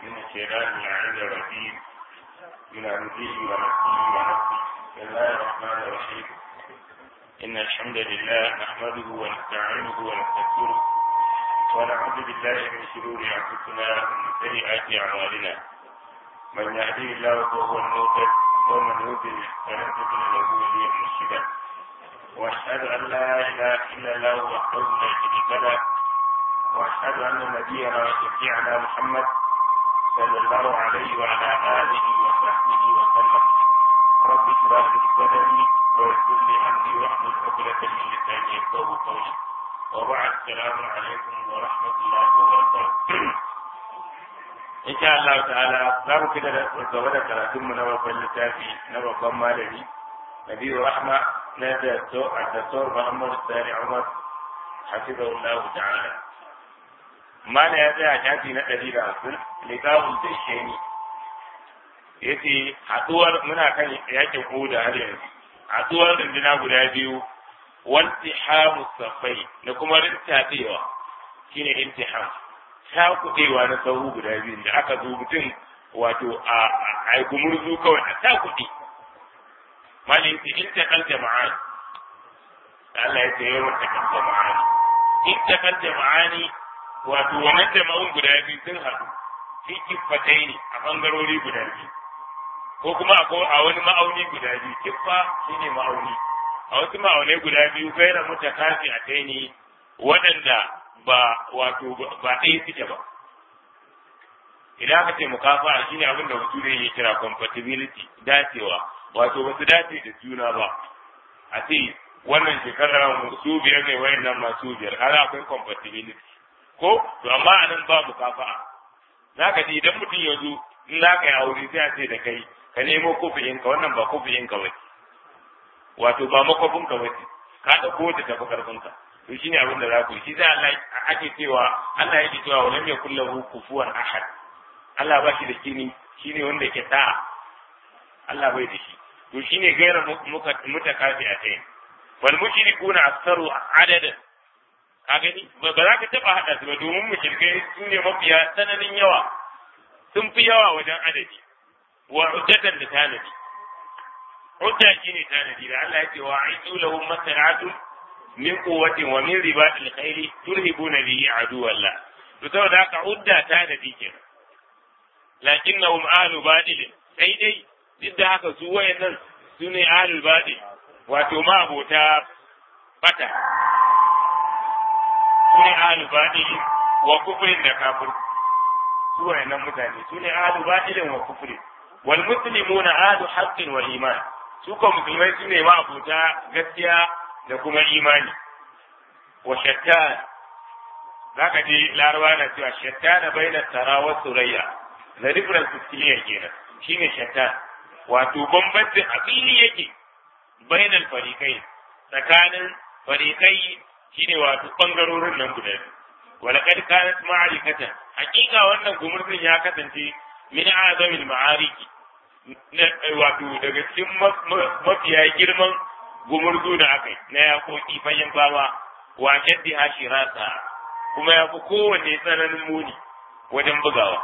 من الشيطان اللعين الرجيم من همزه ونفسه ونفسه. بسم الله الرحمن الرحيم. إن الحمد لله نحمده ونستعينه ونستغفره ونعوذ بالله من شرور أنفسنا ومن سيئات أعمالنا. من يهديه الله فهو المهتد ومن يضلل فلن تجد له وليا مرشدا. وأشهد أن لا إله إلا الله وحده لا شريك له وأشهد أن نبينا وشفيعنا محمد صلى الله عليه وعلى آله وصحبه وسلم. رب اشرح لي صدري ويسر لي أمري واحلل عقدة من لساني يفقهوا قولي. وبعد السلام عليكم ورحمة الله وبركاته. إن شاء الله تعالى لا بد من كراتم من أول التافي نبقى مالي نبي رحمة نادى الدكتور محمد الثاني عمر حفظه الله تعالى. ما لا يدعي شافي نقدي راسل لقاء الدشيني yace haduwar muna kan yakin Uhud har yanzu haduwar dindina guda biyu wantihamu safai da kuma rintadewa shine intiham ta kudewa na sahu guda biyu da aka zo mutum wato a gumurzu kawai a ta kudi malin ta kan jama'a Allah ya ce yawan ta kan jama'a ta kan jama'a wato wannan jama'un guda biyu sun haɗu fi kifatai ne a bangarori guda biyu ko kuma a wani ma'auni guda biyu kiffa shine ma'auni a wasu ma'aunai guda biyu gaira mutakafi a kai ne waɗanda ba wato ba ɗaya suke ba. Idan aka ce mukafa shine abin da mutum ya kira compatibility dacewa wato ba su dace da juna ba a ce wannan shekarar su biyar ne wayannan masu biyar har akwai compatibility ko to amma anan ba mukafa zaka ji idan mutum ya zo in za ka yi aure sai a ce da kai ka nemo kofiyin ka wannan ba kofiyin ka bace wato ba makofin ka bace ka dauko ta tafi karfin ka to shine abin da za ku shi sai Allah ake cewa Allah yake cewa walam yakul lahu kufuwan ahad Allah ba shi da kini shine wanda yake ta Allah bai da shi to shine gaira mutakafi a kai wal mushrikuna aktharu adadan ka gani ba za ka taba hada su ba domin mushrikai su ne mafiya tsananin yawa sun fi yawa wajen adadi wa hujjatan da tanadi hujja shine tanadi da Allah ya ce wa aitu lahum masalatu min quwwatin wa min ribatil khayl turhibuna bihi aduwallah to saboda haka hujja tanadi kenan lakinnahum ahlu badil sai dai duk da haka su wayannan su ne ahlul badil wato ma abota bata su ne ahlul badil wa kufrin da kafir su wayannan mutane su ne ahlul badil wa kufrin wal muslimuna ahlu haqqin wal iman su ko musulmai su ne ma abota gaskiya da kuma imani wa shattan zaka ji larabawa na cewa shattana baina tara wa surayya the difference is clear kenan shine shattan wato bambanci a fili yake bainal fariqai tsakanin fariqai shine wato bangarorin nan guda biyu wala kad kanat ma'arikatan hakika wannan gumurzin ya kasance min azamil ma'ariki wato daga cikin mafiya girman gumurzu da aka yi na yakoki fayin fama wa shaddi hashirata kuma ya fi kowanne tsananin muni wajen bugawa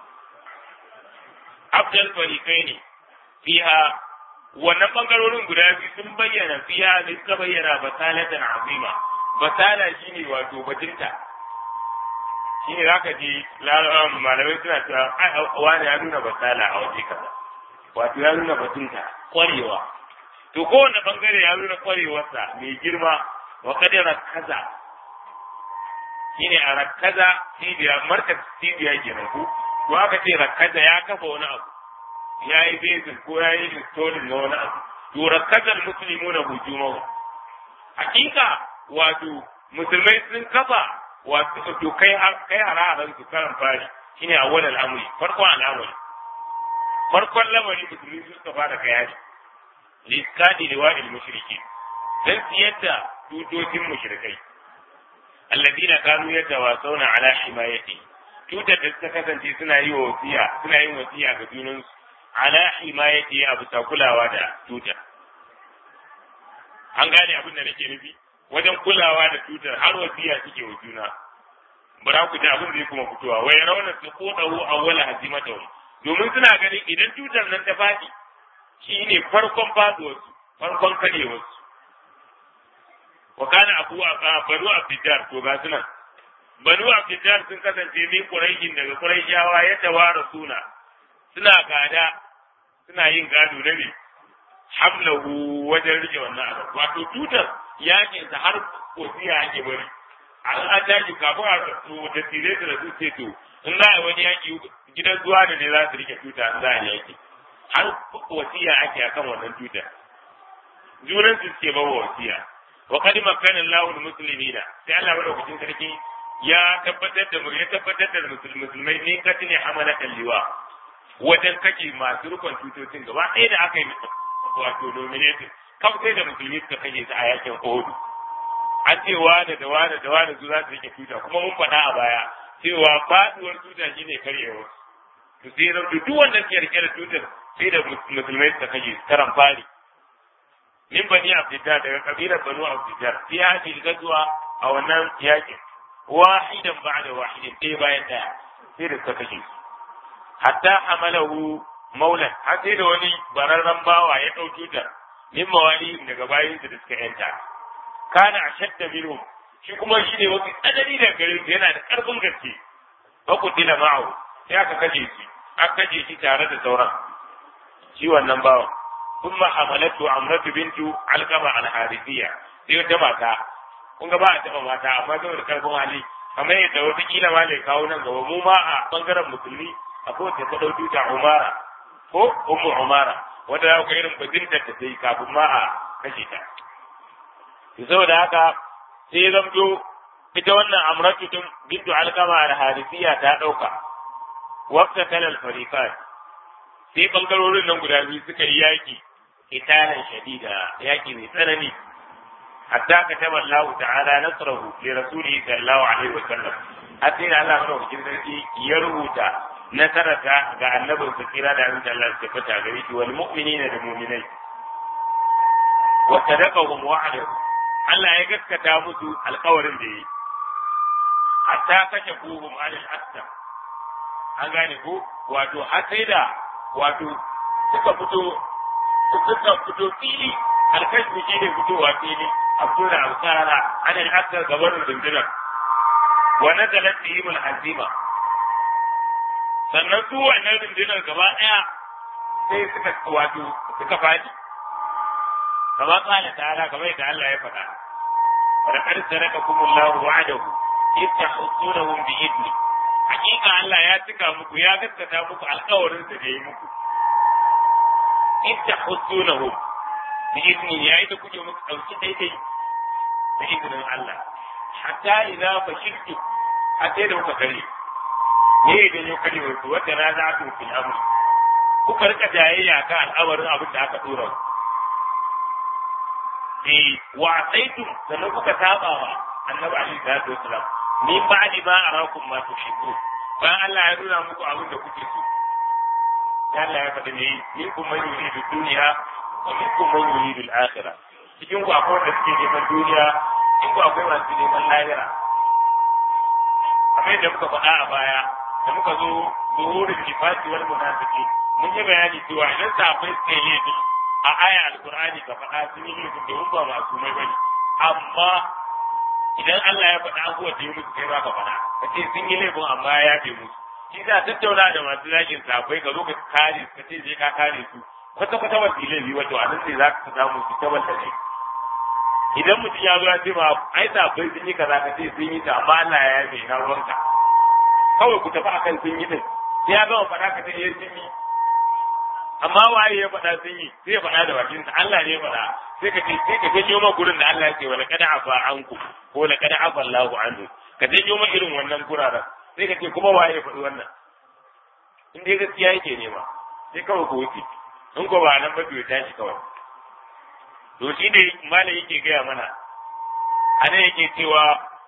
abdal farikai ne fiha wannan bangarorin guda biyu sun bayyana fiha da suka bayyana basalatan azima basala shine wato bajinta shine zaka ji malamai suna cewa wani ya nuna basala a waje kaza wato ya nuna batunta kwarewa to kowane bangare ya nuna kwarewarsa mai girma wa kadira kaza shine a rakaza cibiya markaz cibiya kenan ko aka ce rakaza ya kafa wani abu ya yi bezin ko ya yi installing na wani abu to rakazar muslimuna hujumahu hakika wato musulmai sun kafa wato to kai hararan su karan fari shine awwal al'amri farkon al'amari farkon lamari musulmi suka fara kayani liskadi liwa'il mushriki dan siyata tutocin mushrikai alladina kanu yatawasawna ala himayati tutar da suka kasance suna yin wasiya ga junansu ala himayati abu ta kulawa da tutar an gane abin da nake nufi wajen kulawa da tutar har wasiya suke wa juna bara ku ji abin zai kuma fitowa wai rauna su kodahu awwala hazimatahu domin suna ganin idan tutar nan ta fadi shine farkon faduwar su farkon kadewar su wa kana banu abdidar to ga sunan banu abdidar sun kasance min quraishin daga quraishawa ya tawara suna gada suna yin gado na ne hamlahu wajen rike wannan abu wato tutar yakin sa har kosiya ake bari an tashi kafin a da tire da su ce to in za a wani yaki gidan zuwa da ne za su rike tuta in za a yaki har wasiya ake akan wannan tutar junan su suke bawa wasiya wa qad makkana Allahu al-muslimina sai Allah madaukakin sarki ya tabbatar da musulmai ne katine hamalatan liwa wajen kake masu rukun tutocin gaba ɗaya da aka yi wato nominated kawai sai da musulmi suka kashe su a yakin Uhud an ce wane da wane su za su rike tuta kuma mun faɗa a baya cewa faduwar tuta shine karyewar to sai da duk wanda ke rike da tutar sai da musulmai suka kashe su karan fari min bani abdidar daga kabilar banu abdidar sai haji gazuwa a wannan yakin wahidan ba'da wahidin ɗaya bayan ɗaya sai da suka kashe su hatta hamalahu maulan har sai da wani bararren bawa ya ɗau tutar min mawali daga bayin da suka yanta kana ashadda minhum shi kuma shi ne mafi tsanani da gare su yana da ƙarfin gaske fa kutila ma'ahu sai aka kashe shi tare da sauran shi wannan bawan kuma hamalatu amratu bintu alqama al-harithiyya sai wata mata kun ga ba a taɓa mata amma saboda ƙarfin hali kamar yadda wata kila ma ne kawo nan gaba mu ma a bangaren musulmi akwai wata ta ɗauki ta umara ko ummu umara wanda za ku irin bajinta ta sai kafin ma a kashe ta to saboda haka sai zamto ita wannan amratu din bintu alqama al-harithiyya ta dauka waqta kalal fariqat sai bangarorin nan guda biyu suka yi yaki italan shadida yaki mai tsanani hatta kataba Allah ta'ala nasrahu li rasulihi sallallahu alaihi wa sallam hatta Allah madaukakin sarki ya rubuta nasarata ga annabin sa kira da Allah Allah ya fata gare shi wal mu'minina da mu'minai wa sadaqahum wa'adahu Allah ya gaskata musu alƙawarin da yi hatta kashe kuhum alal astam an gane ko wato har sai da wato suka fito fili alkashmi shi ne fitowa fili a fito da amsara alal astam gaban rundunar wa nazalat bihim al-azima sannan su wannan rundunar gaba ɗaya sai suka faɗi kama kala ta'ala kamar yadda Allah ya faɗa wa laqad sarakakum Allahu wa'adahu istahsunahum bi idni hakika Allah ya cika muku ya gaskata muku alƙawarin da yayi muku istahsunahum bi idni yayi da kuke muku dauki daidai da idnin Allah hatta idza fashiltu hatta da kuka kare ne da yau kare wato wata raza'atu fil amr kuka rika jayayya kan al'amarin abin da aka dora wa asaitum sannan kuka saba wa annabi alaihi salatu wasalam min ba'di ma arakum ma tuhibbun bayan Allah ya nuna muku abin da kuke so ya Allah ya faɗa ne minkum man yuridu dunya wa minkum man yuridu al-akhirah cikin ku akwai wanda suke neman duniya cikin ku akwai masu neman lahira abin da muka faɗa a baya da muka zo zuhurin nifasi wal munafiqin mun yi bayani cewa idan sahabbai suka yi laifi a aya alqur'ani ka faɗa sun yi laifin da ba masu mai bane amma idan Allah ya faɗa abubuwan da ya musu kai ba ka faɗa ka ce sun yi laifin amma ya yafe musu shi za tattauna da masu zagin sahabbai ka zo ka kare ka ce je ka kare su kwata ba su laifi wato a nan sai za ka samu su ta wanda ne idan mutum ya zo ya ce ma ai sahabbai sun yi kaza ka ce sun yi ta amma Allah ya yafe na ruwanka kawai ku tafi akan sun yi din sai ya gama faɗa ka ce sun yi amma waye ya faɗa sun yi sai ya faɗa da bakinsa Allah ne ya faɗa sai ka ce sai ka janyo ma gurin da Allah ya ce wala kada afa anku ko la kada afa Allahu anhu ka janyo ma irin wannan guraren sai ka ce kuma waye ya faɗi wannan in dai gaskiya yake nema sai kawai ku wuce in ko ba nan ba to ya tashi kawai to shi ne malai yake gaya mana ana yake cewa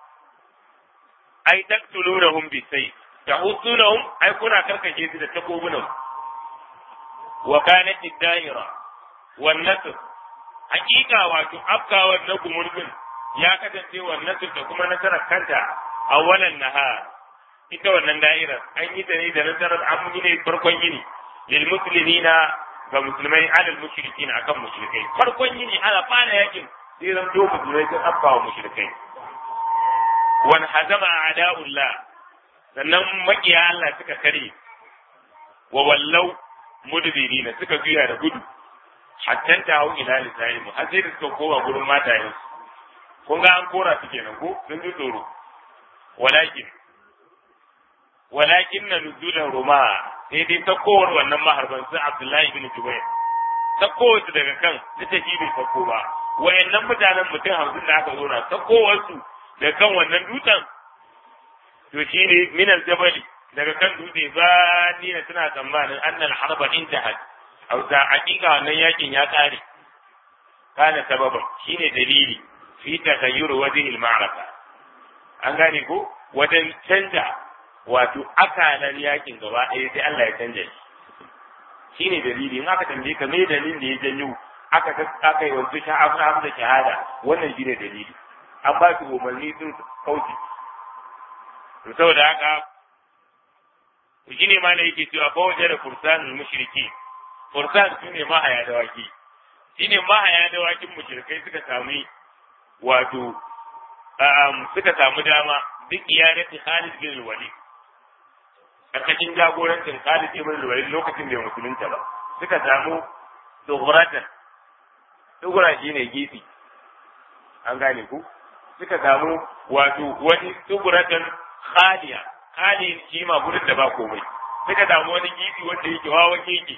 ai taqtulunahum bisayf tahussunahum ai kuna karkashe su da takobunan wa kanat ad-daira wan nasr hakika wato afkawar na gumurbin ya kasance wan nasr da kuma nasarar kanta awwalan nahar ita wannan da'irar an yi ta ne da nasarar an yi ne farkon yini lil muslimina ga musulmai alal mushrikin akan mushrikai farkon yini ana fara yakin sai zan to musulmai sun abba wa mushrikai wan hazama a'da'ullah sannan makiya Allah suka kare wa wallau mudbirina suka juya da gudu hatta ta hau ila lisaimu har sai da suka koma gurin matayen kun ga an kora su kenan ko sun ji tsoro walakin na nuzulan roma sai dai sakowar wannan maharban su Abdullahi bin Jubair sakowar su daga kan da ta bai sako ba wayannan mutanen mutum 50 da aka zo na sakowar su daga kan wannan dutsen to shine min al-jabali daga kan dutse ba ni na tana tsammanin annal harba intahat aw ta hakika wannan yakin ya kare kana sababan shine dalili fi taghayyur wajhi al-ma'raka an gane ko wajen canja wato akalan yakin gaba ɗaya sai Allah ya canja shi shine dalili in aka tambaye ka me dalilin da ya janyo aka yi wasu sha'afa da shahada wannan shine dalili an ba su umarni sun kauce to saboda haka shine ma ne yake cewa fa wajen da fursanul mushriki fursan shine mahaya dawaki shine mahaya dawakin mushrikai suka sami wato suka samu dama duk iyadati Khalid bin Walid karkashin jagorancin Khalid ibn Walid lokacin da musulunta ba suka samu tuguratan tugura shine gifi an gane ku suka samu wato wani tuguratan khaliya khali shi ma gurin da ba komai suka samu wani gifi wanda yake wawa keke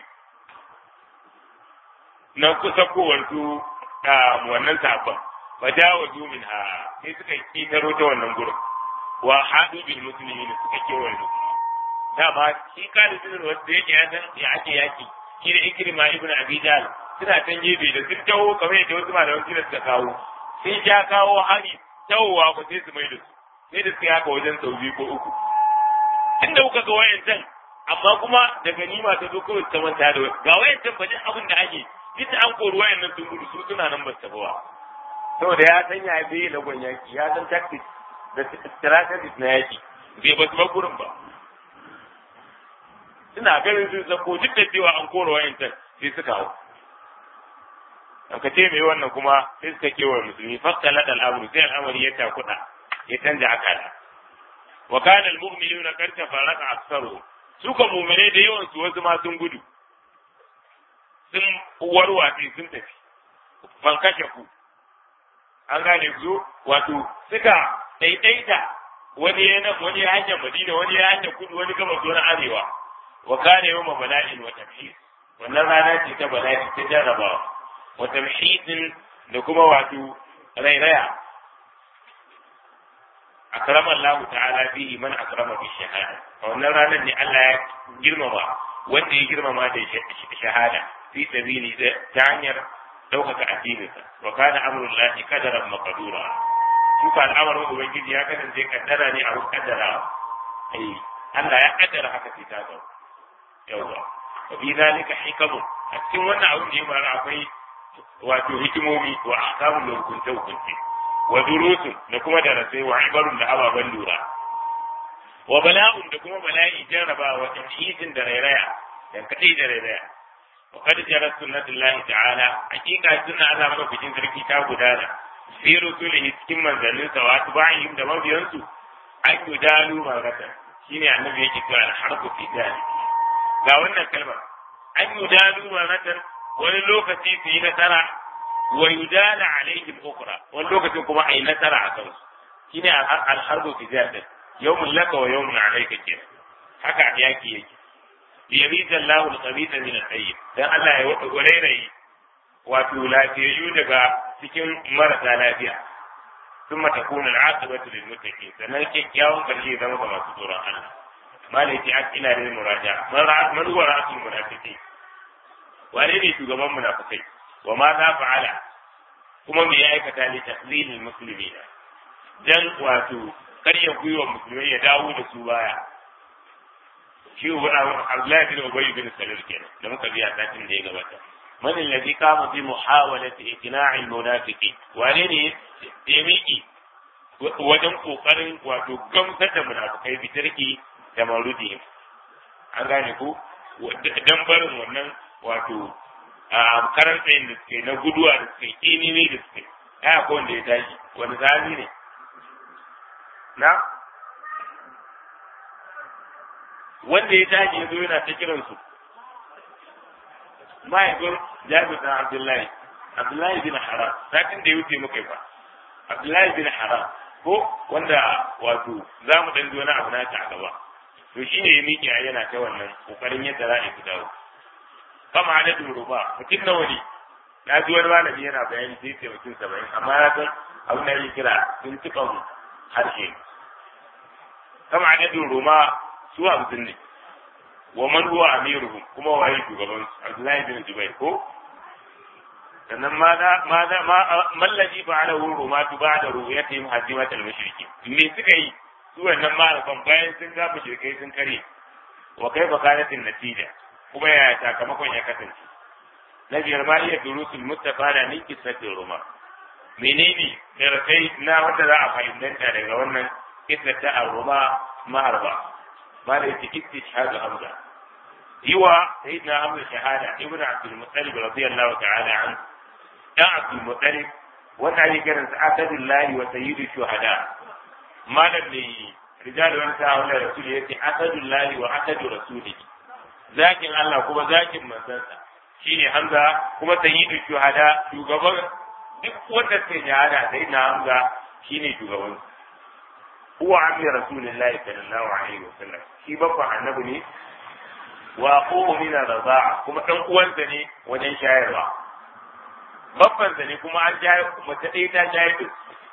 na kusa kowantu wannan sabon ba jawazu minha sai suka kitaro ta wannan gurin wa hadu bil muslimin suka kewaye musulmi dama shi kalibin wanda yake ya san ya ake yaki shi da Ikrima ibn Abi Jahl suna tan gebe da sun tawo kamar yadda wasu malaman suna suka kawo sai ya kawo hari tawowa ko sai su mai da su sai da suka haka wajen sau biyu ko uku inda kuka ga wayancan amma kuma da ganima ta zo kawai ta manta da ga wayancan ba duk abin da ake duk an kori wayannan sun gudu su suna nan ba su tafi ba saboda ya san ya bai lagon yaki ya san tactics da strategies na yaki bai ba su ba gurin ba suna ganin sun sako duk da cewa an kora wayancan sai suka hau an ka ce mai wannan kuma sai suka kewa musulmi fakkala da al'amuru sai al'amari ya takuda ya canja akala wa kana al-mu'minuna qad tafarraqa aktsaru su ka mu'mine da yawan su wasu ma sun gudu sun warwatsi sun tafi ban kashe ku an gane su wato suka daidaita wani ya hanyar Madina wani ya hanyar kudu wani gabas wani arewa wa kana yawma bala'in wa tamhid wannan rana ce ta bala'i ta jarrabawa wa tamhidin da kuma wato rairaya akrama Allah ta'ala bihi man akrama bi shahada wannan ranar ne Allah ya girmama wanda ya girmama da shahada fi sabili ta hanyar ɗaukaka addininsa wa kana amrullahi qadaran maqdura duka al'amarin ubangiji ya kasance kaddara ne a kaddara Allah ya kaddara haka sai ta zo yawa wa bi zalika hikamun a cikin wannan abin da ya mara akwai wato hikimomi wa ahkamul hukunce wa durusun da kuma darasai wa ibarun da ababen lura wa bala'un da kuma bala'i jarrabawa wa tamhidin da rairaya dan kadai da rairaya wa qad jarat sunnatullahi ta'ala hakika sunna Allah madaukakin sarki ta gudana fi rusulihi cikin manzannin sa wa atba'ihim da mabiyansu an yudalu marata shine annabi yake cewa al-harbu fi dalik ga wannan kalmar an yudalu maratan wani lokaci su yi nasara wa yudala alaihim ukhra wani lokacin kuma ai nasara a kansu shine al-harbu fi dalik yawmun laka wa yawmun alayka kenan haka yaki yake yamiza Allahu al-khabitha min al-tayyib dan Allah ya wadairayi wato lafiyayyu daga cikin marasa lafiya ثم تكون العاقبة للمتقين sannan kyakkyawan karshe zama ga masu tsoron Allah malaki ina da muraja man huwa rasul munafiqin wane ne shugaban munafikai wa ma za fa'ala kuma me ya aikata li taqlil al-muslimin dan wato karya gwiwa musulmai ya dawo da su baya shi Abdullahi bin Ubay bin Salul kenan da muka biya satin da ya gabata man alladhi qama bi muhawalati iqna'i al-munafiqin wane ne ya miki wajen kokarin wato gamsar da munafikai bitarki da marudi an gane ko dan barin wannan wato a karan tsayin da suke na guduwa da suke kinime da suke ya ko wanda ya tashi wani zabi ne na wanda ya tashi yazo yana ta kiran su mahaifin Jabir bin Abdullahi bin Haram sakin da ya wuce muka ba Abdullahi bin Haram ko wanda wato za mu dan wani abu na ta gaba to shine ya miƙe yana ta wannan kokarin yadda za a yi dawo kama adadin ruba mutum nawa ne na ji wani malami yana bayani sai ce mutum 70 amma na san abin da yake kira tuntuɓan harshe kama adadin ruma su 50 ne wa man huwa amiruhum kuma waye shugaban Abdullahi bin Zubair ko sannan mallaji ba ala wuro ma tu ba da ru'yatihim hadimat al-mushriki me suka yi su wannan malafan bayan sun ga mushrikai sun kare wa kaifa kanat an-natija kuma ya sakamakon ya kasance na biyar ma iya durusul mustafa da min qissatir ruma menene darakai na wanda za a fahimta daga wannan qissata ar-ruma maharba ma da yake istishhadu hamza yiwa sayyidina hamza shahada ibnu abdul muttalib radiyallahu ta'ala anhu dan Abdul Muttalib wanda ake kiran sa Asadullahi wa sayyidu shuhada malam ne rijal wani sa wala rasul yace Asadullahi wa asadu rasuli zakin Allah kuma zakin manzansa shine Hamza kuma sayyidu shuhada shugaban duk wanda ke shahada sai na Hamza shine shugaban huwa ammi rasulillahi sallallahu alaihi wasallam shi babban annabi ne wa aqumu min ar-rida'a kuma dan uwansa ne wajen shayarwa babban ne kuma an jaye mace ɗaya ta jaye duk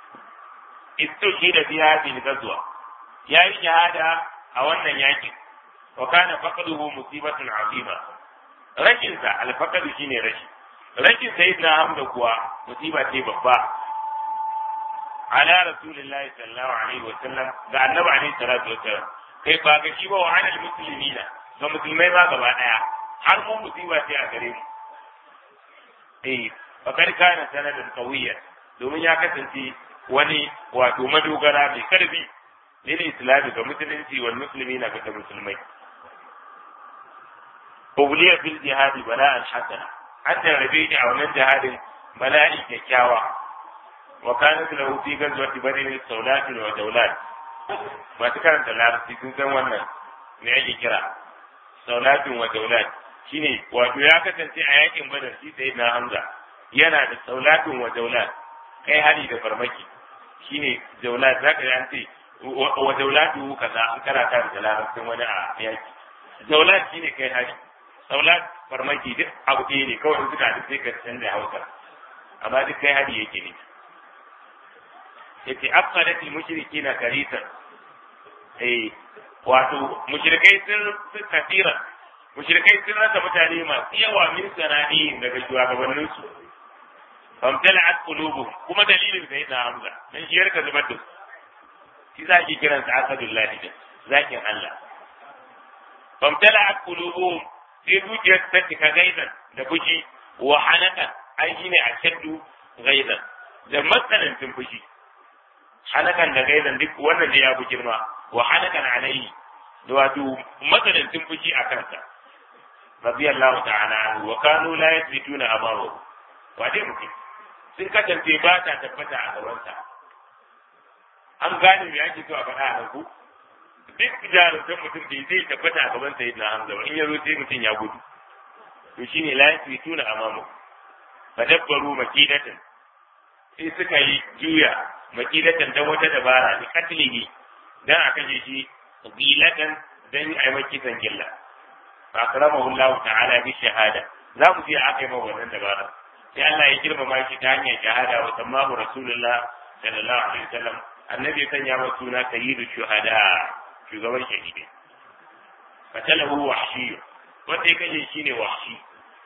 isto shi da biya bin gazuwa ya yi shahada a wannan yakin wa kana faqaduhu musibatun azima rashin sa alfaqadu shine rashin sayyidina Hamza kuwa musiba ce babba ala rasulillahi sallallahu alaihi wa sallam ga annabi alaihi salatu wa sallam kai ba ga shi ba wa alal muslimina ga musulmai ma gaba daya har mu musiba ce a gare mu fakar kana sanadin qawiyya domin ya kasance wani wato madogara mai karfi lil islami ga musulunci wal muslimina ga musulmai ubliya fil jihadi bala'an hasana hatta rabi a wannan jihadin bala'i kyakkyawa wa kanat lahu fi ghazwati badr sawlat wa dawlat masu karanta larabci sun san wannan me ake kira sawlat wa dawlat shine wato ya kasance a yakin badar shi sai na Hamza yana da saulatun wa daulat kai hali da farmaki shine daulat zaka ji an ce wa daulatu kaza an karata da larabcin wani a yaki daulat shine kai hali saulat farmaki duk abu ɗaya ne kawai suka duk sai ka canza Hausa amma duk kai hali yake ne yace afsadatil mushrikina karisan wato mushrikai sun kafira mushrikai sun rasa mutane masu yawa min sanadi daga shugabanninsu famtala'at qulubuhum kuma dalilin sai da Hamza dan shi yarka zubar da shi zaki kiran sa Asadullah din zakin Allah famtala'at qulubuhum sai zuciyar ta cika gaidan da fushi wa hanaka ai shine a shaddu gaidan da matsalancin fushi hanakan da gaidan duk wannan da ya fi girma wa hanakan alaihi da wato matsalancin fushi a kansa radiyallahu ta'ala wa kanu la yathbituna amaru wa dai mutum sun kasance ba ta tabbata a gabansa an gane me ake so a faɗa a nan ku duk jarumtar mutum da zai tabbata a gaban sayyidina Hamza in ya zo sai mutum ya gudu to shine la yathbituna amamu fadabbaru makidatan sai suka yi juya makidatan dan wata dabara ni katlihi dan a kashe shi bilatan dan ai makisan gilla fa akramahu Allah ta'ala bi shahada za mu je aka yi ma wannan dabara sai Allah ya girmama shi ta hanyar shahada wa tammahu rasulullah sallallahu alaihi wasallam annabi ya sanya masa suna sayyidu shuhada shugaban shahidi fatalahu wahshi wanda ya kashe shine wahshi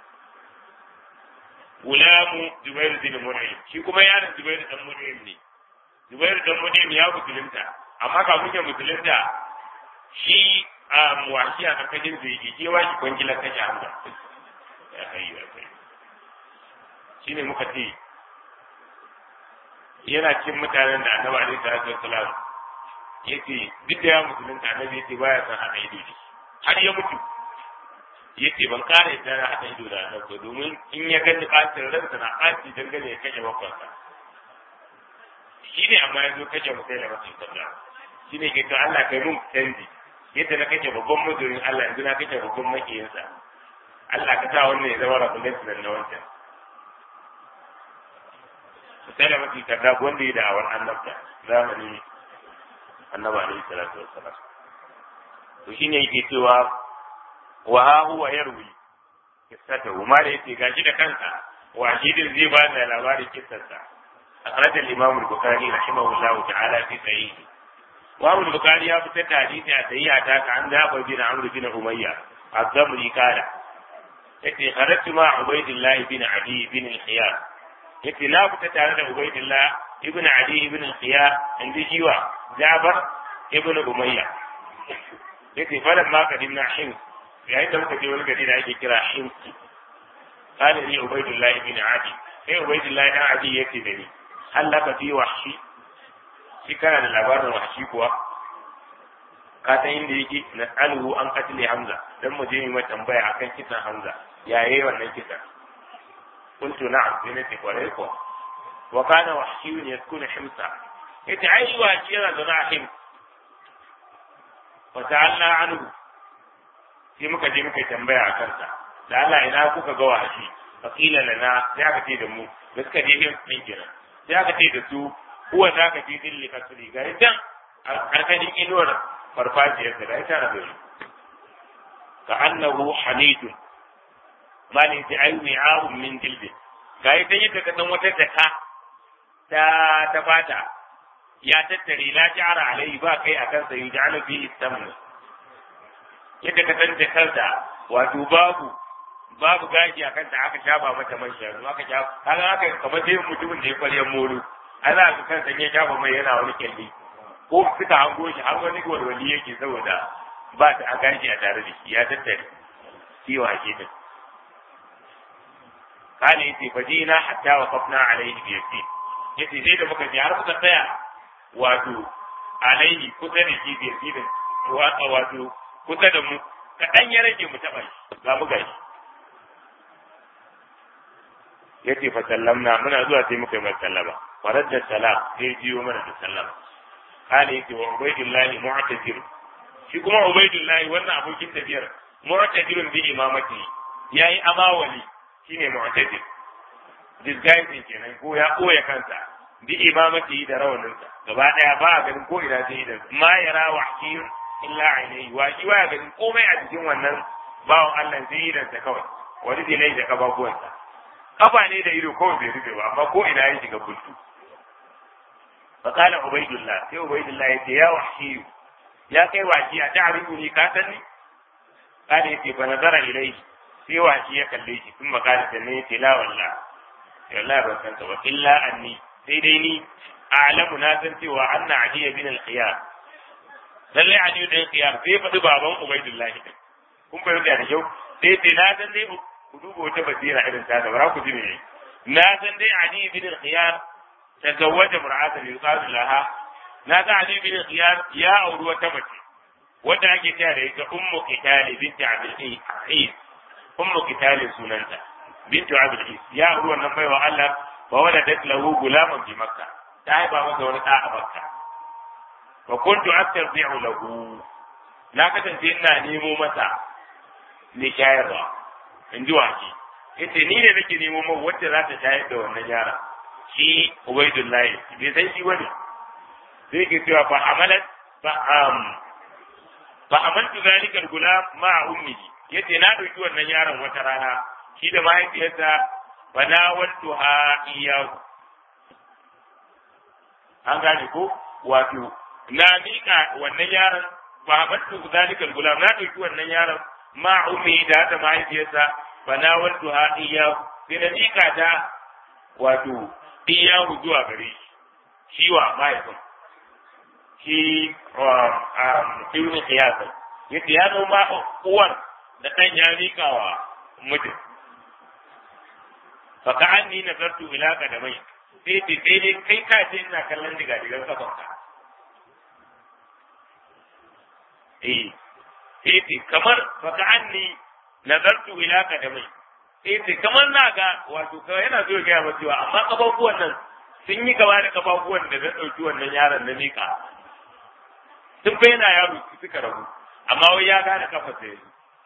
gulamu Zubair bin Mut'im shi kuma yaron Zubair dan Mut'im ne Zubair dan Mut'im ya musulunta amma kafin ya musulunta shi wahshi a karkashin zai je wa shi kwangila kashe Hamza ya hayya shine muka ce yana cikin mutanen da annabi alaihi salatu wassalam yace duk da ya musulunta annabi yace baya san haɗa ido da har ya mutu yace ban kare da haɗa ido da annabi domin in ya gani ɓacin ransa na ɓaci dangane ya kashe bakwansa shi ne amma ya zo kashe musai da masu sabda shi ne ke to Allah kai mun canji yadda na kashe babban mazorin Allah yanzu na kashe babban makiyinsa Allah ka sa wannan ya zama rabulin sunan na wancan musai da masu sabda wanda ya da'awar annabta zamani annaba alaihi salatu wassalam to shine yake cewa wa ha huwa yarwi kissata ma da yake gashi da kansa wa shidin zai ba da labarin kissarsa أخرج الإمام البخاري رحمه الله تعالى في صحيحه. وأبو البخاري يفتح حديث سيئة أتاك عن ذهب بن عمرو بن أمية الضمري قال: يكفي خرجت مع عبيد الله بن عدي بن الخيار. يكفي لا فتح على عبيد الله ابن عدي بن الخيار عند جوا جابر ابن أمية. يكفي فلما قدمنا حمص يعني لم تجي والقدير عندي كرا حمص قال لي عبيد الله بن عدي عبيد الله بن عدي يكفي Allah ka fi wahshi shi kana da labarin wahshi kuwa ka san inda yake na alhu an katile Hamza dan mu je mu tambaya akan kisan Hamza yayi wannan kisan kuntu na'am sai ne kwarai ko wa kana wahshi yaskunu himsa yace ai wahshi yana da rahim wa ta'alla anhu sai muka je muka tambaya akan sa da Allah ina kuka ga wahshi faqila lana sai aka ce da mu gaskiya dai din kira sai aka ce da su kuwa za ka fi dilli kasuri ga idan karkashin inuwar farfajiyar da ita na gari ka annahu hamidun malin sai ayu mi'ahum min dilbi ga ita yadda ka san wata jaka ta fata ya tattare la ja'ara alai ba kai akan sa yuj'alu fi istamna yadda ka san jakar da wato babu gashi a kanta aka shafa mata man shanu aka shafa kaga aka kamar sai mutumin da ya kwaryan molo ana ga kansa ya shafa mai yana wani kyalli ko suka hango shi har wani walwali yake saboda ba ta gashi a tare da shi ya tattare ciwo ake din kana yace fajina hatta waqafna alaihi bi yasi yace sai da muka ji har muka tsaya wato alaihi kusa da shi bi yasi wato kusa da mu kaɗan ya rage mu taɓa shi ga mu gashi yace fa sallamna muna zuwa sai muka yi masa sallama faradda salam sai jiyo mana da sallama kana yace wa ubaidillahi mu'tazir shi kuma ubaidillahi wannan abokin tafiyar mu'tazirun bi imamati yayi amawali shine mu'tazir disguising kenan ko ya koya kansa bi imamati da rawaninsa gaba daya ba a ganin ko ina sai da ma yara wahshi illa ainihi wa shi wa ganin komai a cikin wannan bawon Allah sai da ta kawai wani dilai da kababuwansa kafa ne da ido kawai bai rufe ba amma ko ina ya shiga bultu fa qala ubaydullah sai ubaydullah yace ya wahshi ya kai wahshi a ta'rifu ni ka sani kada yace fa nazara ilayhi sai wahshi ya kalle shi kun magana da ne yace la wallah wallahi ban san ta wa illa anni sai dai ni a'lamu na san cewa anna adiy bin al-khiyar lalle adiy bin al-khiyar sai faɗi baban ubaydullah kun bayyana da kyau sai dai na san dai ku duba wata basira irin ta da bara ku ji ne na san dai Ali bin al-Khiyar tazawwaja mar'atan yuqalu laha na ga Ali bin al-Khiyar ya auri wata mace wanda ake cewa da ita ummu qitali binti Abdul Aziz ummu qitali sunanta binti Abdul Aziz ya auri wannan baiwa Allah wa waladat lahu gulaman bi Makka ta haifa masa wani da a Makka wa kuntu astarbi'u lahu na kasance ina nemo masa ne shayarwa in ji waki yace ni ne nake nemo man wacce za ta shayar da wannan yara shi ubaidullahi bai san shi wani sai ke cewa fa amaltu zalika al-gulam ma'a ummihi yace na dauki wannan yaron wata rana shi da mahaifiyarsa fa nawaltuha iyyahu an gane ko wato na mika wannan yaron fa amaltu zalika al-gulam na dauki wannan yaron ma ummi da ta mahaifiyarsa fa nawaltuha iyyahu sai na mika ta wato iyyahu zuwa gare shi wa mahaifin shi ibn Qiyas yace ya zo ma uwar da dan ya mika wa mutum fa ka'anni nazartu ila qadamai sai ce sai dai kai ka ce ina kallon diga-digan kafanka sai ce kamar baka anni nazartu ila kadamai sai ce kamar na ga wato kawai yana so ya gaya masa cewa amma kafafuwan nan sun yi gaba da kafafuwan da zan ɗauki wannan yaron na miƙa sun bai yana yaro suka rabu amma wai ya gane kafa sai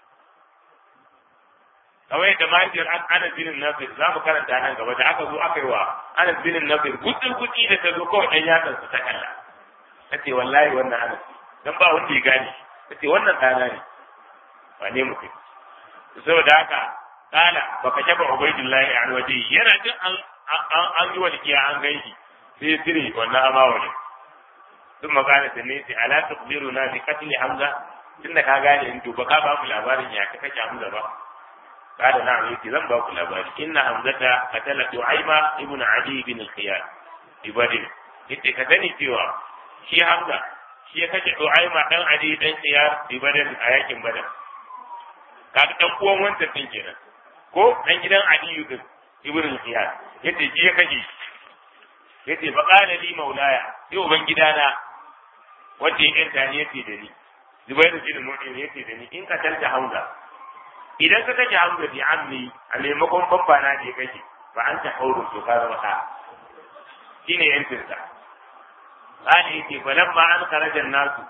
kawai da mahaifiyar Anas bin Nasir za mu karanta nan gaba da aka zo aka yi wa Anas bin Nasir gutsi da ta zo kawai ɗan yatsan su ta kalla ta ce wallahi wannan Anas dan ba wanda ya gane ta ce wannan ɗana ne ba ne mutum saboda haka kala baka shafa Ubaidullahi an waje yana jin an yi walƙiya an gaishe sai sirri wannan amawa ne sun magana ta ne sai ala tukhbiruna bi qatl Hamza tunda ka gane in to baka ba mu labarin ya ka kashe Hamza ba قال نعم يتي ذنب أقول أبارك إن حمزة قتل دعيمة ابن عدي بن الخيار ببدر يتي كتني سوى شي حمزة شي كتل دعيمة بن عدي بن الخيار ببدر آيات بدر kaga dan uwan wancan din kenan ko dan gidan Aliyu din ibn al-Khiyar yace shi ya kaje yace fa qala li maulaya sai uban gidana wanda yake tani yace da ni Zubairu bin Mu'min yace da ni in ka tanta Hamza idan ka kaje Hamza bi ammi a maimakon babbana da ya kaje ba an ta hauru to ka zama ka shine yancin sa qala yace falamma an kharaja nasu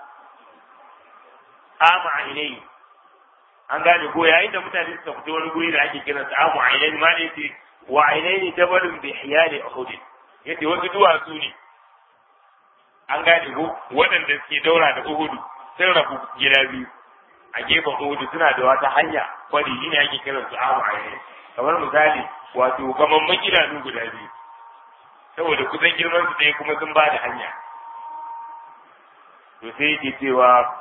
ama ilai an gane ko yayin da mutane suka fito wani guri da ake kiran sa amu ainaini ma ne ce wa ainaini jabalun bi hiyali uhud yace wasu duwatsu ne an gane ko waɗanda suke daura da uhud sun rabu gida biyu a gefen uhud suna da wata hanya kwari ne ake kiran su amu ainaini kamar misali wato kaman makidanu guda biyu saboda kusan girman su ɗaya kuma sun ba da hanya to sai yake cewa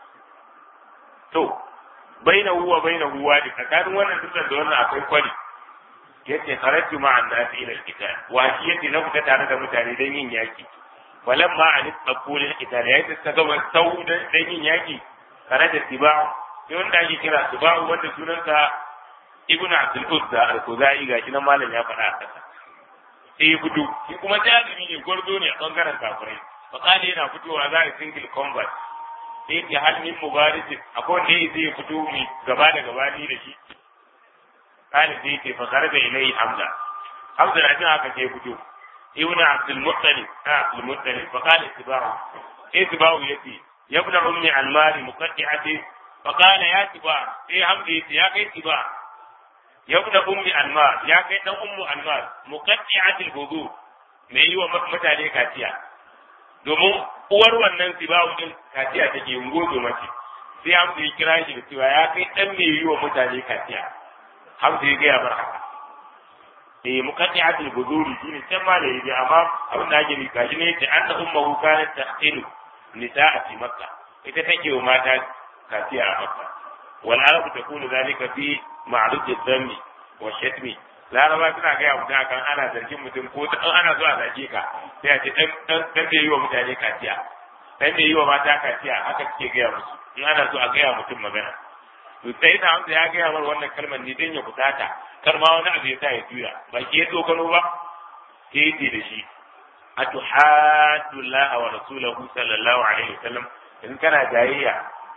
to bainahu wa bainahu wadi tsakanin wannan dukkan da wannan akwai kwari yace kharatu ma'an nasi ila al-qital wa shi yace na fita tare da mutane dan yin yaki walamma an taqul al-qital yace ta gaba sau dan yin yaki kharata tibau sai wanda ake kira tibau wanda sunansa ibnu abdul uzza al-khuzai gashi nan malam ya faɗa a kasa sai fito shi kuma jami'i ne gwarzo ne a bangaren kafirai fakali yana fitowa za a single combat sai ya hal min mubarisi akwai wanda zai fito mi gaba da gaba ni da shi kana sai ke fakar da ilai Hamza na jin haka sai fito ibnu Abdul Muttalib fakala tibahu sai tibahu yace ibn ummi al-mali muqaddi'ati fakala ya tiba sai Hamza yace ya kai tiba ibn ummi al-mal ya kai dan ummu al-mal muqaddi'ati al-wudu mai yi wa mutane kaciya domin uwar wannan sibawu din kaciya take ngozo mace sai Hamza ya kira shi da cewa ya kai dan me yi wa mutane kaciya Hamza ya gaya bar haka muqaddi'atul buduri shine can ma da yaji amma abin da ake nika shi ne da anna ummuhu kanat tahqilu nisa'a fi makkah ita take wa mata kaciya a makka wal arab takunu zalika fi ma'rud ad-dami wa shatmi laraba suna gaya mutum akan ana zargin mutum ko ana zuwa zage ka sai a ce dan da yi wa mutane kaciya dan da yi wa mata kaciya haka suke gaya musu in ana so a gaya mutum magana to sai da Hamza ya gaya mar wannan kalmar ne dan ya kusata kar ma wani abu ya sa ya juya ba ke tsokano ba ke yi da shi atuhadullah wa rasulahu sallallahu alaihi wasallam in kana jayayya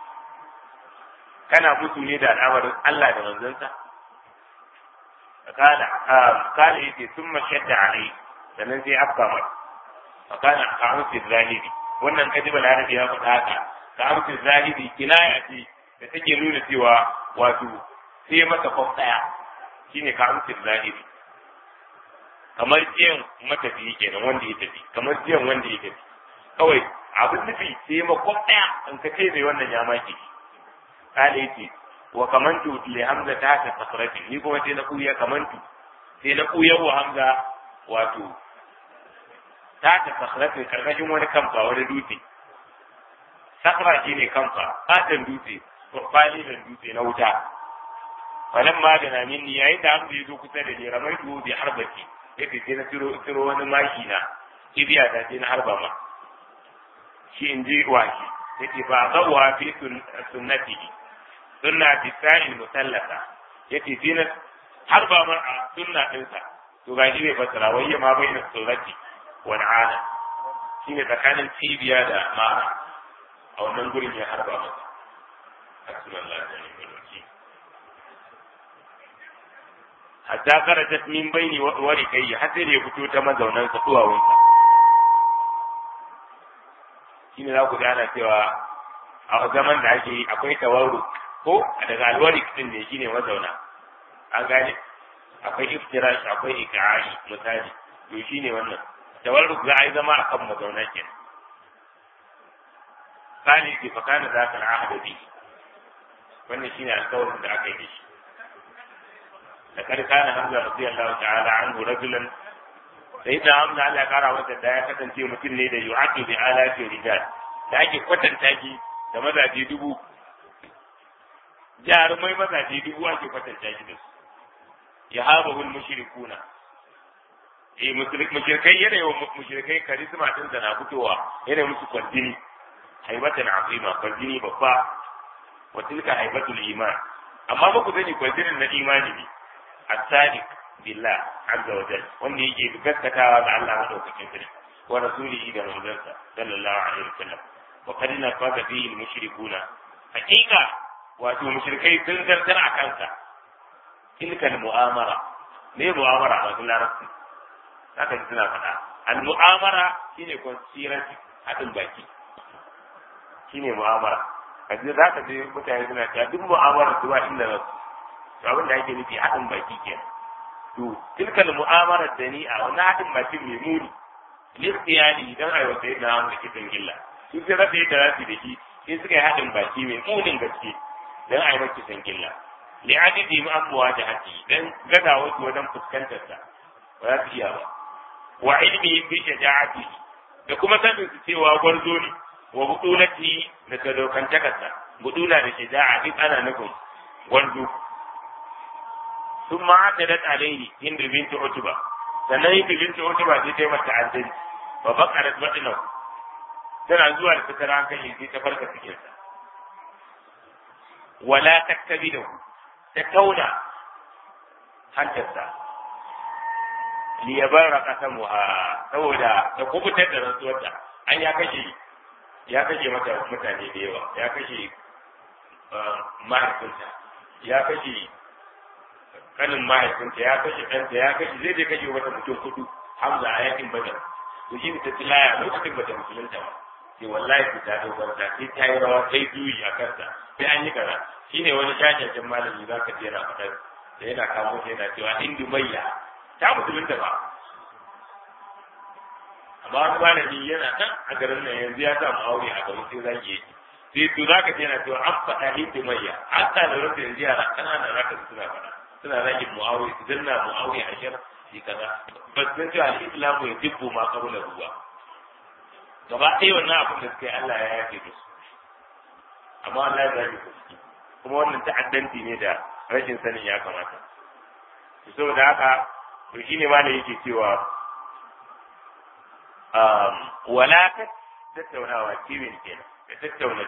kana mutu ne da al'amarin Allah da manzansa قال يجي ثم شد عليه sannan sai afka mai fakana ka amsi zahiri wannan kadiba larabi ya faɗa haka ka amsi zahiri kinaya ce da take nuna cewa wato sai masa kwaf daya shine ka amsi zahiri kamar jiyan matafiyi kenan wanda ya tafi kamar jiyan wanda ya tafi kawai abin nufi sai ma kwaf daya an ka ce mai wannan ya maki kala yace wa kamantu li hamza ta sakrati ni kuma sai na kuya kamantu sai na kuya wa hamza wato ta sakrati karkashin wani kamfa wani dutse sakra shine kamfa fatan dutse ko falilin dutse na wuta wannan magana minni yayin da hamza ya zo kusa da ni ramaitu bi harbati yake sai na tiro wani maki na kibiya da sai na harba ma shi inji waki yake ba zawwa fi sunnatihi sunna bisa'il musallata yace dinan har ba mar a sunna dinsa to ga shi ne fasara wayya ma bai na surati wa na'ana shine tsakanin cibiya da mara a wannan gurin ya harba masa hasbunallahu wa ni'mal wakeel hatta kharajat min baini warikai har sai da ya fito ta mazaunan sa duwawunsa shine za ku gana cewa a zaman da ake yi akwai tawarruk ko daga alwarik din ne shine mazauna an gane akwai iftirash akwai ikra'i misali to shine wannan tawarruk za a yi zama akan mazauna kenan kani ki fakana za ka ahada bi wannan shine alƙawarin da aka yi da shi لقد كان حمزة رضي الله تعالى عنه رجلا سيدنا حمزة Allah ya kara masa da ya kasance mutum ne da yu'addu bi alati rijal da ake kwatanta shi da mazaje 1000 jarumai mazaje 1000 ake kwatanta shi da su yahabul mushrikuna mushrikai yana yawan mushrikai karisma din da na fitowa yana musu kwardini haibatan azima kwardini babba wa tilka haibatul iman amma ba ku sani kwardinin na imani ne الصادق بالله عز وجل wanda yake gaskatawa da Allah madaukakin sarki wa rasulihi da manzansa sallallahu alaihi wasallam wa qad nafaqa fihi al-mushrikuna hakika wato mushrikai sun zartar a kansa tilka al-mu'amara ne mu'amara ba sun larabci haka ji suna faɗa al-mu'amara shine conspiracy hadin baki shine mu'amara kaje za ka je mutane suna cewa duk mu'amara zuwa inda rasu to abin da ake nufi haɗin baki ke to tilkal mu'amalar dani'a wannan haɗin baki mai muni listiyani idan a yau sai na wanda kisan gilla su sai rasa yadda za su da shi sai suka yi haɗin baki mai munin gaske don a yi maki kisan gilla li'adidi mu abuwa da haƙi don gaza wasu wajen fuskantarsa ba za su iya ba wa ilmi bi shaja'ati da kuma sanin su cewa gwarzo ne wa budulati da sadaukantakarsa budula da shaja'a duk ana nufin gwarzo ثم عددت عليه هند بنت عتبة sannan هند بنت عتبة sai ta yi mata addini wa bakarat madina tana zuwa da ta ran kai sai ta farka cikin sa wala taktabidu ta tauna hantarsa li yabarra qasamuha saboda ta kubutar da rantsuwarta an ya kashe mata mutane da yawa ya kashe mahaifinta ya kashe kanin mahaifinta ya kashe ɗanta ya kashe zai je kashe wata mutum 4 Hamza a yakin Badar to shi ta tilaya lokacin bata musulunta ba sai wallahi ku ta dogon ta sai ta yi rawa sai juyi a kansa sai an yi kaza shine wani shashashin malami zaka je na faɗa da yana kamo shi yana cewa indu mayya ta musulunta ba amma wani malami yana nan a garin nan yanzu ya samu aure a gaban sai zaki yi sai to zaka je na cewa an faɗa indu mayya an ta da rufe yanzu yara ƙananan zaka suna faɗa suna rage mu'awiya su danna mu'awiya a shar shi kaza ba su cewa al-islamu ya dubbo ma kabula ruwa gaba ɗaya wannan abin da suka yi Allah ya yafe da su amma Allah ya yafe su kuma wannan ta'addanci ne da rashin sanin ya kamata to saboda haka to shine ma ne yake cewa wala ta tattaunawa kiwin kenan da tattauna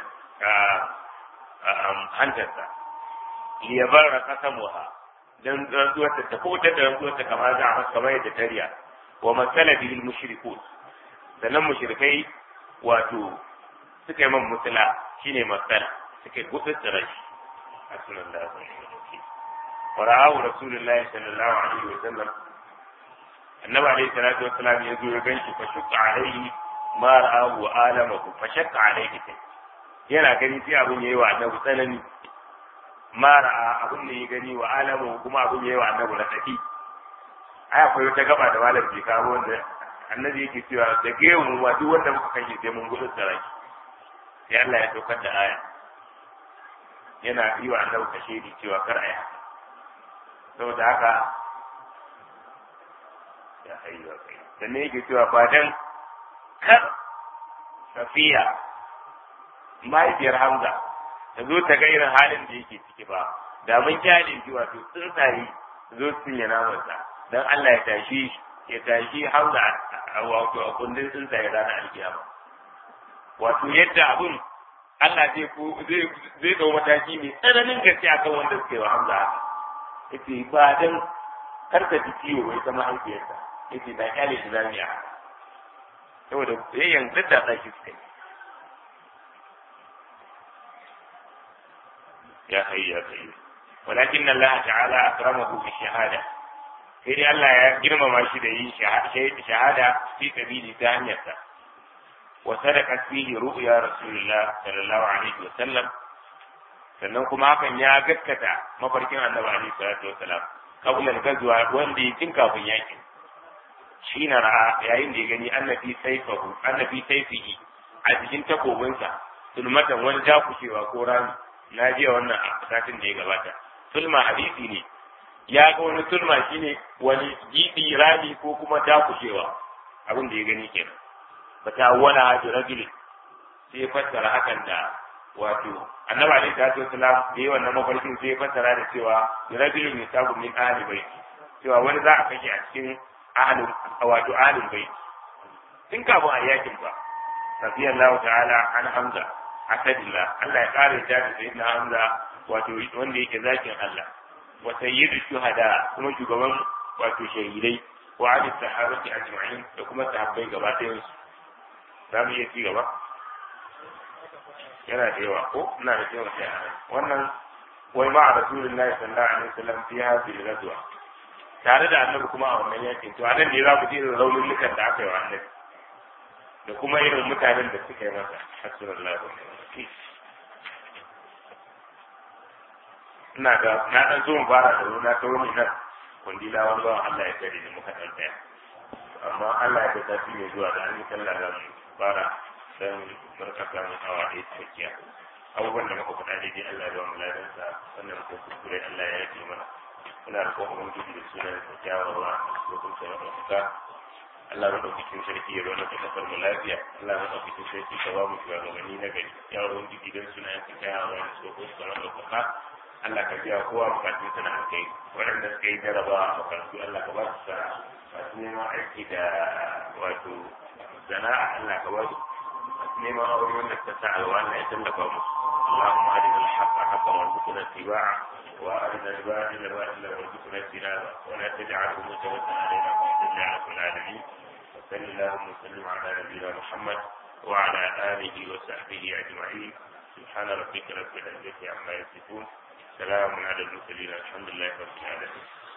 hantarsa liyabarra kasamuha dan rantsuwar ta kubutar da rantsuwar ta kamar za a kamar yadda tariya wa masala bil mushrikun sannan mushrikai wato suka yi man mutula shine masala suka yi gudun tsirashi a sunan da aka yi wa ra'ahu rasulullahi sallallahu alaihi wa sallam annabi alaihi salatu wa salam ya zo ya ganshi fa shukka alaihi ma ra'ahu wa alamahu fa shakka alaihi yana gani sai abin yayi wa annabi tsanani mara abin da ya gani wa alamu kuma abin ya yi wa annabi na tafi ai akwai wata gaba da malam ke kawo wanda annabi yake cewa da gemu ma duk wanda muka kashe sai mun gudu sarai sai Allah ya saukar da aya yana yi wa annabi kashe di cewa kar a yi haka saboda haka ya hayyu kai sannan yake cewa ba dan kar Safiya mahaifiyar Hamza ta zo ta ga irin halin da yake ciki ba da mun kyale shi wato tsuntsaye zo su yi namansa dan Allah ya tashi Hamza wato a kundin tsuntsaye ranar alkiyama wato yadda abun Allah zai dau mataki mai tsananin gaske akan wanda suke wa Hamza haka yace ba dan kar ta ji ciwo wai ta mahaifiyarsa yace da kyale shi zamiya saboda yayyan dadda tsaki suka yi ya hayyu ya qayyum walakin Allah ta'ala akramahu bi shahada sai dai Allah ya girmama shi da yin shahada fi sabili ta hanyarsa wa sadaqat fihi ru'ya rasulullah sallallahu alaihi wa sallam sannan kuma hakan ya gaskata mafarkin annabi alaihi salatu wa salam qabla al-ghazwa wanda yakin kafin yakin shi na ra'a yayin da ya gani annabi saifihi a cikin takobinsa sulmatan wani jakushewa ko rami na jiya wannan a satin da ya gabata sulma hadisi ne ya ga wani sulma shine wani gibi rami ko kuma jakushewa abin da ya gani kenan bata wala hadu rajul sai ya fassara hakan da wato annabi alaihi salatu wasalam da yi wannan mafarkin sai ya fassara da cewa rajulun yusabu min ahli bait cewa wani za a kashe a cikin ahlul bait tun kafin a yakin ba radiyallahu ta'ala an hamza asadillah Allah ya kare ta da sayyidina hamza wato wanda yake zakin Allah wa sayyidu shuhada kuma shugaban wato shahidai wa ali sahabati ajma'in da kuma sahabbai gaba ɗayan su zamu iya ci gaba yana da yawa ko ina da cewa sai wannan wai ma rasulullahi sallallahu alaihi wasallam fi hadhihi al-ghazwa tare da annabi kuma a wannan yakin to anan ne za ku ji raulunukan da aka yi wa annabi da kuma irin mutanen da suka yi masa sallallahu alaihi wasallam ina ga na dan zo mu fara da runa ta wani nan kundila wani bawan Allah ya kare ni muka dan tsaya amma Allah ya tafi ne zuwa da an yi sallah da mu fara dan barkata mu awa da tsakiya abubuwan da muka faɗa daidai Allah ya ba mu ladansa wannan ko kuskure Allah ya yi mana ina da kuma mun da sunan da kyawawa ko kuma sai da Allah ya dauki cikin sarki ya zauna da kasar mu lafiya Allah ya dauki cikin sarki ka ba mu shugabanni na gari kyawawan gidan sunan da kyawawa ko kuma da Allah ka biya kowa bukatun sana a kai waɗanda suka yi jarabawa a makarantu Allah ka ba su sana masu neman aiki da wato sana'a Allah ka ba su masu neman aure wanda suka sa alwa Allah ya tallafa musu اللهم أرنا الحق حقا وارزقنا اتباعه وأرنا الباطل باطلا وارزقنا اجتنابه ولا تجعله متوسلا علينا وصل على رب العالمين وصل اللهم وسلم على نبينا محمد وعلى آله وصحبه أجمعين سبحان ربك رب العزة عما يصفون سلام على المرسلين الحمد لله رب العالمين